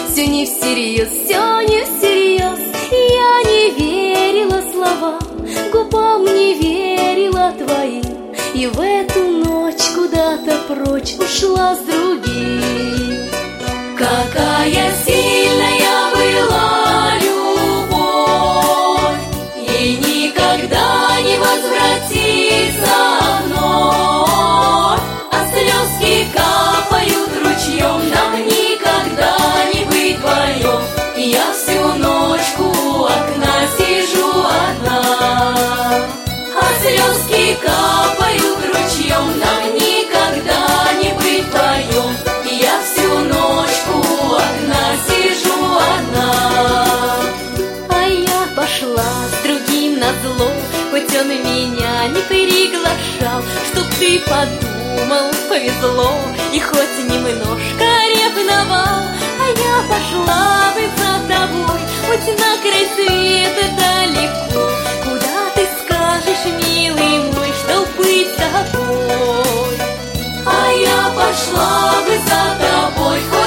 Все не всерьез, все не всерьез. Я не верила словам, губам не верила твоим, и в эту ночь куда-то прочь ушла с другим. Какая сильная была любовь, ей никогда не возвратиться вновь. А слезки капают ручьем, нам никогда не быть вдвоем. И я всю ночку у окна сижу одна. А слезки капают ручьем, нам никогда не быть вдвоем. И я всю ночку у окна сижу одна. А я пошла с другим назло, хоть он меня не приглашал, чтоб ты подумал, повезло, и хоть немножко ревновал. А я пошла бы за тобой, хоть на край света далеко. Куда ты скажешь, милый мой, чтоб быть с тобой? А я пошла бы за тобой,